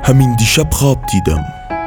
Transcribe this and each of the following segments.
همین دیشب خواب دیدم،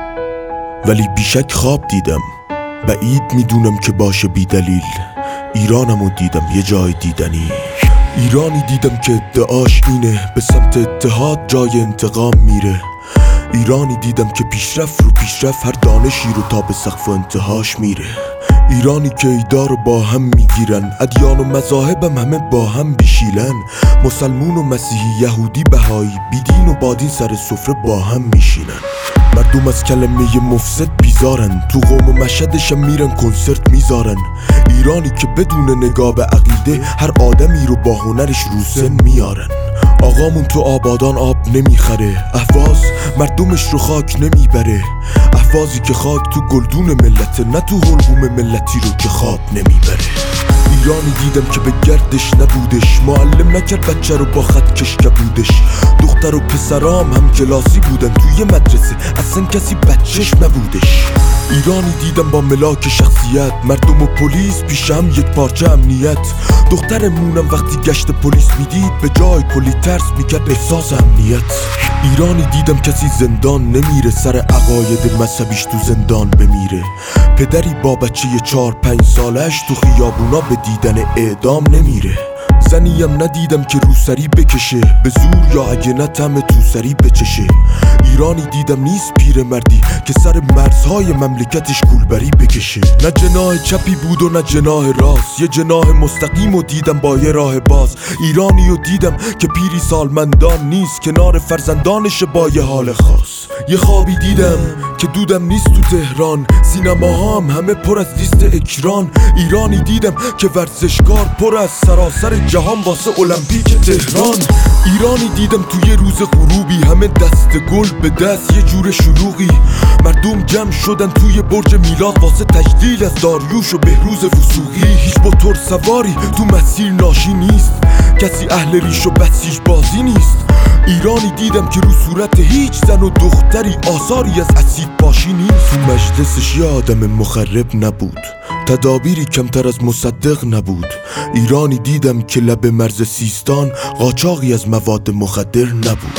ولی بیشک خواب دیدم. بعید میدونم که باشه بی دلیل. ایرانمو دیدم یه جای دیدنی. ایرانی دیدم که ادعاش اینه به سمت اتحاد جای انتقام میره. ایرانی دیدم که پیشرفت رو پیشرفت هر دانشی رو تا به سقف و انتهاش میره. ایرانی که ایدا رو با هم میگیرن، ادیان و مذاهبم همه با هم بیشیلن. مسلمون و مسیحی، یهودی، بهایی، بیدین و بادین سر سفره با هم میشینن. مردم از کلمه مفسد بیزارن، تو قوم و مشهدشم میرن کنسرت میذارن. ایرانی که بدون نگاه به عقیده هر آدمی رو با هنرش رو سن میارن. آقامون تو آبادان آب نمیخره، اهواز مردمش رو خاک نمیبره. اهوازی که خاک تو گلدون ملته، نه تو حلقوم ملتی رو که خواب نمیبره. ایرانی دیدم که به گردش نبودش، معلم نکرد بچه رو با خط کش کبودش. دختر و پسرام هم کلاسی بودن توی مدرسه، اصلا کسی بچهش نبودش. ایرانی دیدم با ملاک شخصیت، مردم و پلیس پیش هم یک پارچه امنیت. دخترمونم وقتی گشت پلیس میدید به جای کلی ترس میکرد احساس امنیت. ایرانی دیدم کسی زندان نمیره سر عقاید مذهبیش تو زندان بمیره. پدری با بچه 4-5 سالش تو خیابونا به دیدن اعدام نمیره. زنیم ندیدم که روسری بکشه به زور، یا اگه نه طعم توسری بچشه. ایرانی دیدم نیست پیرمردی که سر مرزهای مملکتش کولبری بکشه. نه جناح چپی بود و نه جناح راست، یه جناح مستقیم و دیدم با یه راه باز. ایرانی رو دیدم که پیری سالمندان نیست، کنار فرزندانش با یه حال خاص. یه خوابی دیدم که دودم نیست تو تهران، سینماها هم همه پر از لیست اکران. ایرانی دیدم که ورزشکار پر از سراسر جهان واسه المپیک تهران. ایرانی دیدم توی روز غروبی همه دست گل به دست یه جور شلوغی. مردم جمع شدن توی برج میلاد واسه تجلیل از داریوش و بهروز وثوقی. هیچ موتور سواری تو مسیر ناشی نیست، کسی اهل ریش و بسیج بازی نیست. ایرانی دیدم که رو صورت هیچ زن و دختری آثاری از اسید باشی نیست. تو مجلسش یه آدم مخرب نبود، تدابیری کمتر از مصدق نبود. ایرانی دیدم که لب مرز سیستان قاچاقی از مواد مخدر نبود.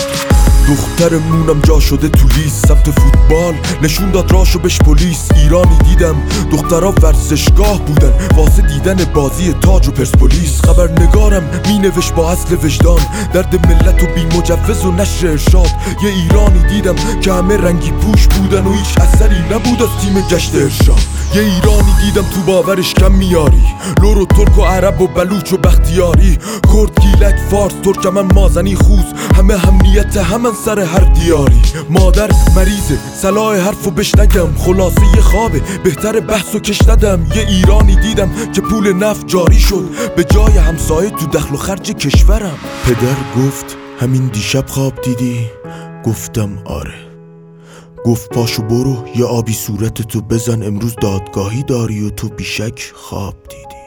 دخترمونم جا شده تو لیست سمت فوتبال، نشون داد راشو بهش پلیس. ایرانی دیدم دخترها ورزشگاه بودن واسه دیدن بازی تاج و پرسپولیس. خبرنگارم می نوشت با اصل وجدان، درد ملت و بی مجوز و نشر ارشاد. یه ایرانی دیدم که همه رنگی پوش بودن و هیچ اثری نبود از تیم گشت ارشاد. یه ایرانی دیدم تو باورش کم میاری، لور و ترک و عرب و بلوچ و بختیاری. کرد، گیلک، فارس، ترکمن، مازنی، خوز، همه همنیت همن سر هر دیاری. مادر مریضه صلاح حرفو بش نگم، خلاصه یه خوابه بهتر بحثو کش ندم. یه ایرانی دیدم که پول نفت جاری شد به جای همسایه تو دخل و خرج کشورم. پدر گفت همین دیشب خواب دیدی؟ گفتم آره. گفت پاشو برو یه آبی صورتتو بزن، امروز دادگاهی داری و تو بیشک خواب دیدی.